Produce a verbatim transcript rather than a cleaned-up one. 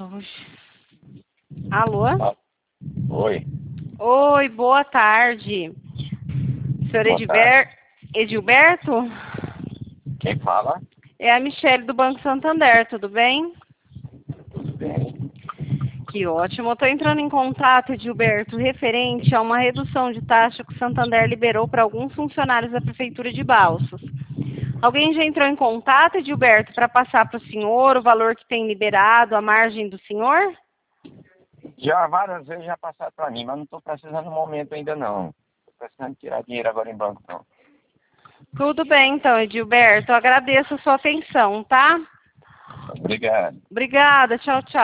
Nossa, hoje... Alô? Ah, oi. Oi, boa tarde. Senhor Boa Edilber... tarde. Edilberto? Quem fala? É a Michele do Banco Santander, tudo bem? Tudo bem. Que ótimo. Eu estou entrando em contato, Edilberto, referente a uma redução de taxa que o Santander liberou para alguns funcionários da Prefeitura de Balsas. Alguém já entrou em contato, Edilberto, para passar para o senhor o valor que tem liberado, a margem do senhor? Já várias vezes já passaram para mim, mas não estou precisando no momento ainda não. Estou precisando tirar dinheiro agora em banco não. Tudo bem, então, Edilberto. Eu agradeço a sua atenção, tá? Obrigado. Obrigada. Tchau, tchau.